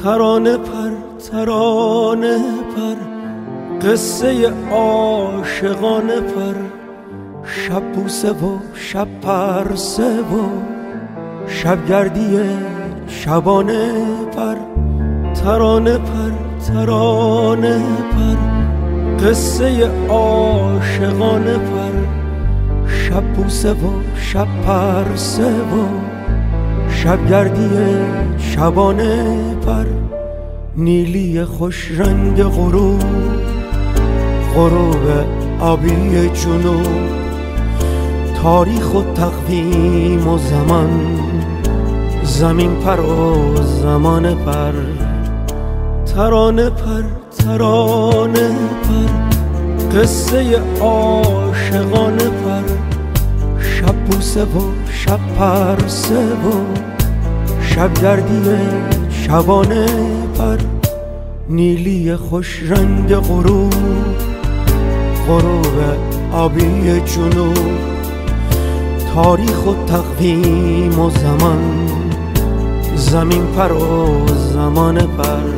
ترانه پر ترانه پر، قصه عاشقانه پر، شب بوسه و شب پرسه و شبگردی شبانه پر. ترانه پر ترانه پر، قصه عاشقانه پر، شب بوسه و شب پرسه و شبگردی شبانه پر. نیلی خوش رنگ غروب، غروب آبی جنوب، تاریخ و تقویم و زمان، زمین پر و زمان پر. ترانه پر ترانه پر، قصه عاشقانه پر، شب بوسه و شب پرسه و شبگردی شبانه پر. نیلی خوش رنگ غروب، غروب آبی جنوب، تاریخ و تقویم و زمان، زمین پر و زمان پر.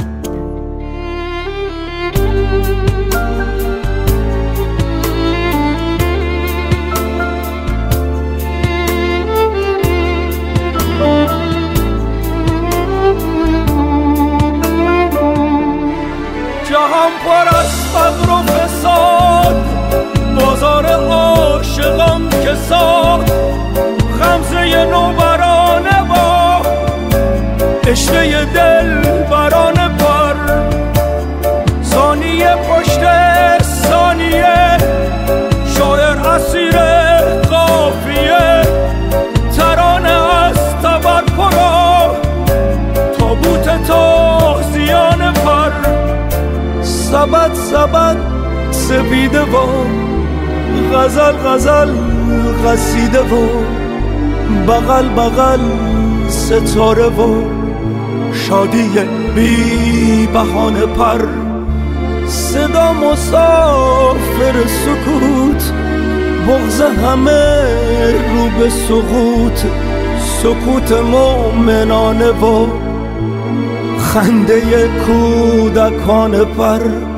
جهان پر از فقر و فساد، بازار عاشقان که ساد، غمزه نوبرانه با عشقه دل برانه پر. ثانیه پشت ثانیه، شاعر اسیر قافیه، ترانه از تبر پرا، تابوت تازیانه پر. سبد سبد سپیده و غزل غزل قصیده و بغل بغل ستاره و شادی بی بهانه پر. صدا مسافر سکوت، بغض همه رو به سقوط، سکوت مومنانه و خنده کودکان پر.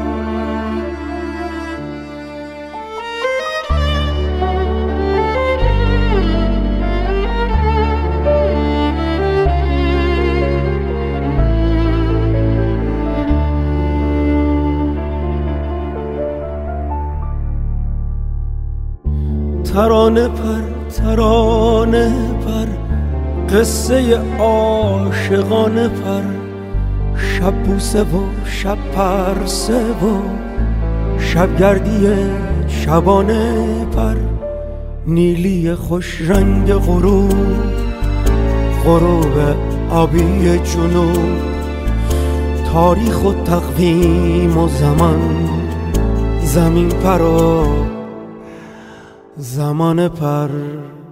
ترانه پر ترانه پر، قصه عاشقانه پر، شب بوسه و شب پرسه و شبگردی شبانه پر. نیلی خوش رنگ غروب، غروب آبی جنوب، تاریخ و تقویم و زمان، زمین پر و زمان پر.